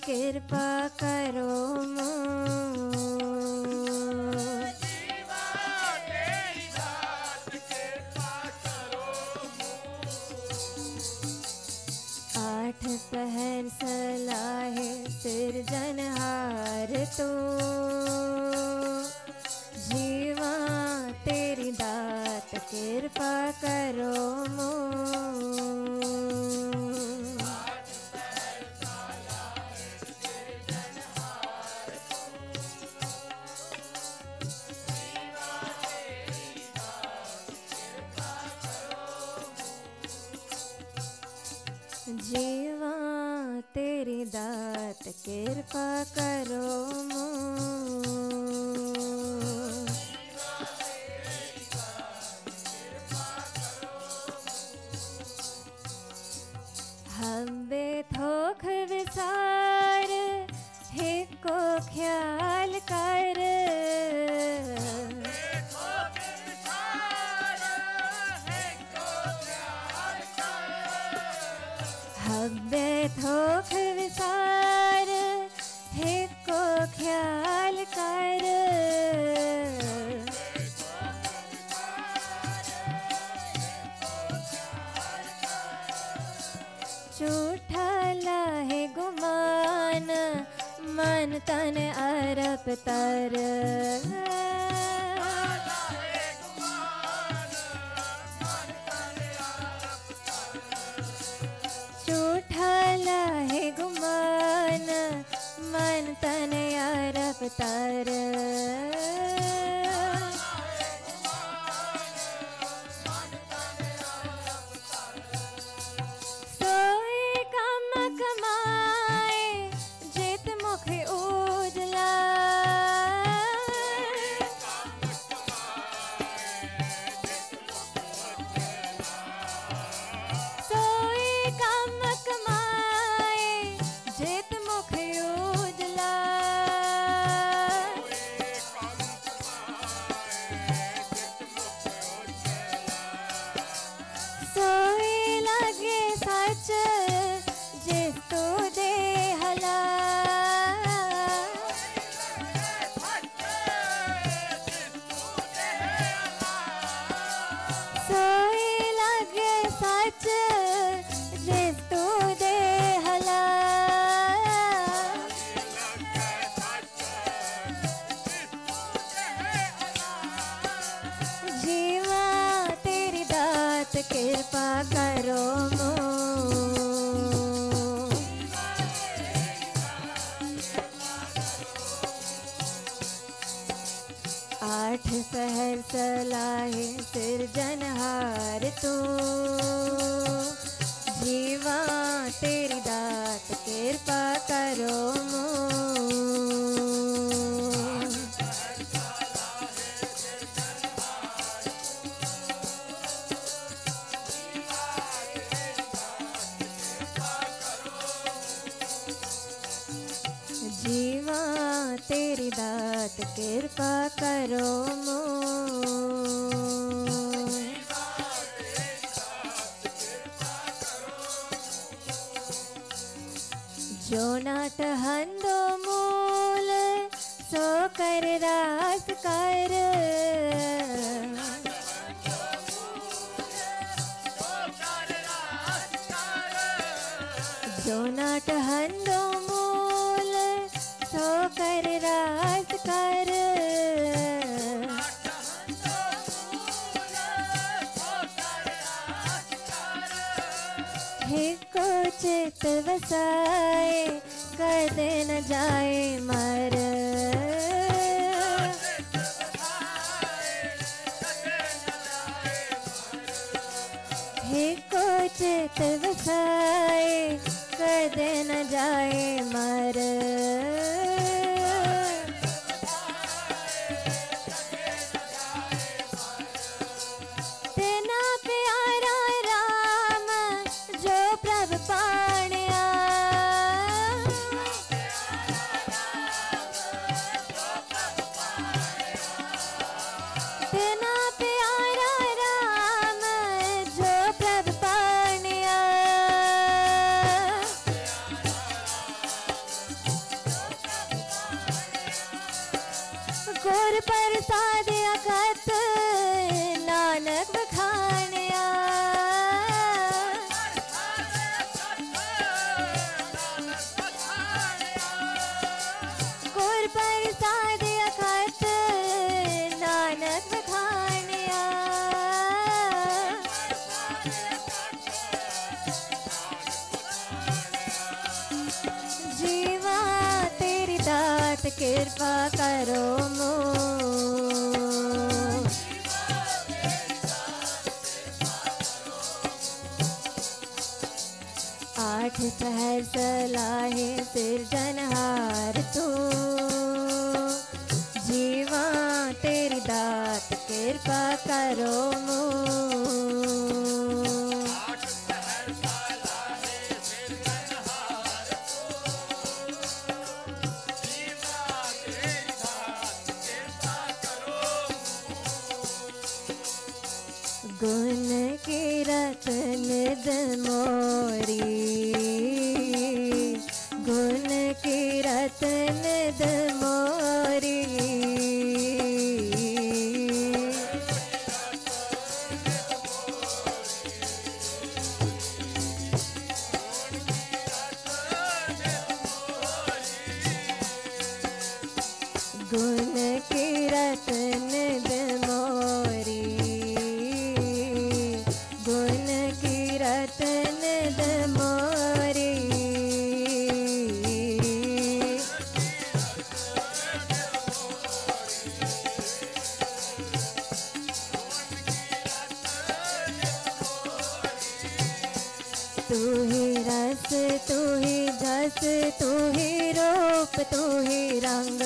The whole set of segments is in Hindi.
कृपा करो आठ पहर सलाहे सिरजनहार तो जीवा तेरी दात कृपा करो जीवा तेरी दात कृपा करो हम्बे थोख विसार हिको ख्याल कर हब्बे थोख विसार हिको ख्याल कर झूठा लाहे गुमान मन तन अरप तर झूठा लाहे गुमान मन तन अरप तर सोए काम कमाए जित मुख उजला सोए काम कमाए जित मुख उजला सोए लगे सच जिस तो दे हला सोए लगे सच जिस तो दे हला जीवा तेरी दात कृपा करो आठ पहर सलाहे सिरजनहार तू जीवा तेरी दात कृपा करो जीवा तेरी दात कृपा करो जो नाट हंदो मूल सो कर रास कर जो नाट हंदो मूल सो कर रास कर हिको चित वसाए कदे न जाए मर हिको चित वसाए कदे न जाए मर तेना प्यारा राम जो प्रभ पाणिया तेना प्यारा राम जो प्रभ पाणिया गुर प्रसाद अखत नानक बखानिया। गुर प्रसाद अखत नानक बखानिया। जीवा तेरी दात कृपा करो मो। आठ पहर सलाहे सिरजनहार तू। जीवा तेरी दात कृपा करो मो। गुण की रतन दमोरी। गुण की रतन दमोरी। गुण की रतन दमोरी। गुण की रतन दमोरी। तू ही रस तू ही जस तू ही रूप तू ही रंग।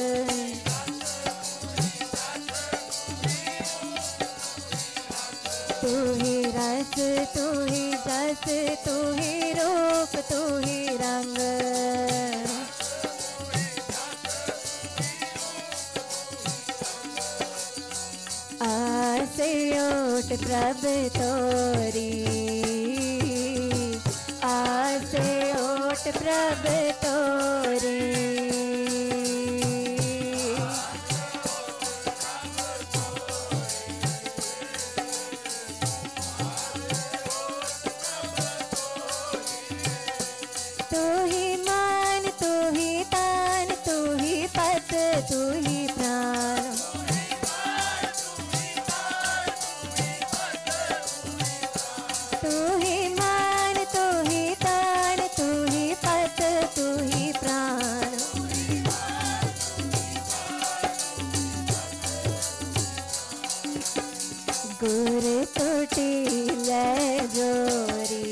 तू ही रस तू ही जस तू ही रूप तू ही रंग। आसे ओट प्रभ तोरी। आसे ओट प्रभ तोरी। तू ही मान तू ही तान तू ही पत तू ही प्राण। तू ही मान तू ही तान तू ही पत तू ही प्राण। गुर टूटी ले जोरी।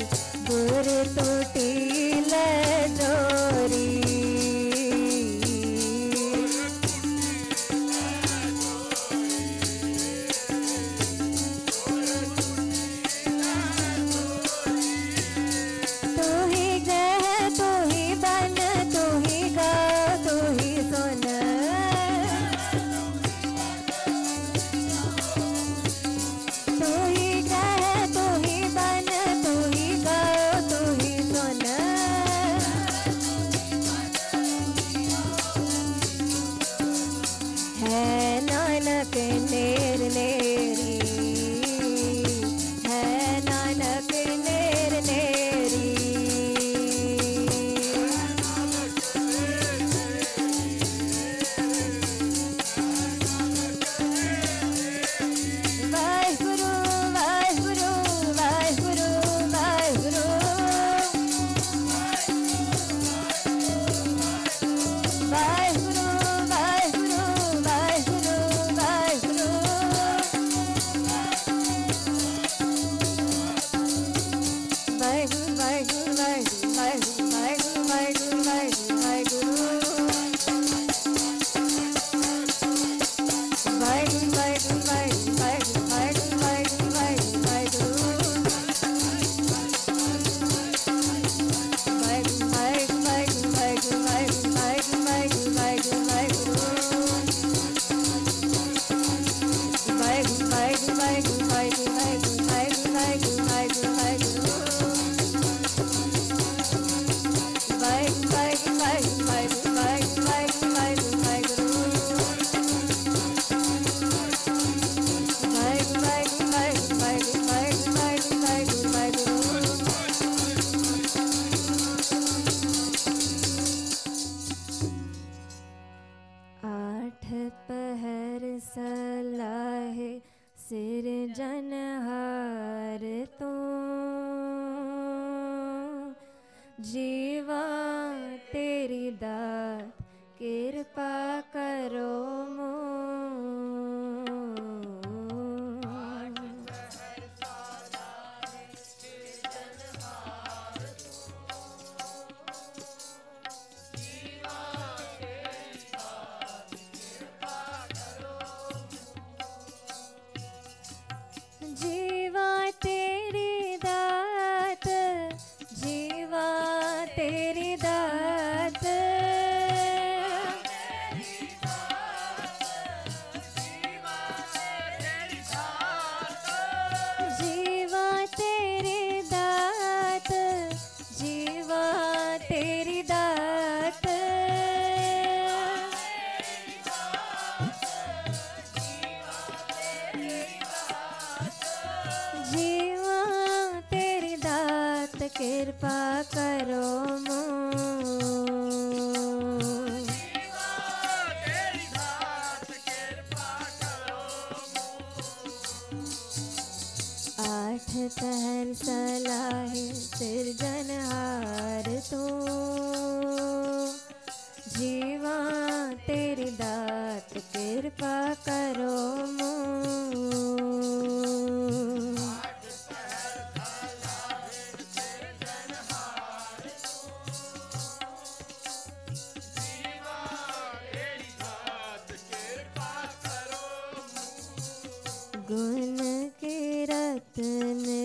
गुर टूटी ले जोरी। जीवा तेरी दात कृपा करो मोर। जीवा तेरी दात, जीवा तेरी दात, जीवा तेरी दात, जीवा तेरी दात, जीवा तेरी दात कृपा करो मोर। आठ पहर सलाहे सिरजनहार तू, जीवा तेरी दात कृपा करो मोर। गुण के रत्न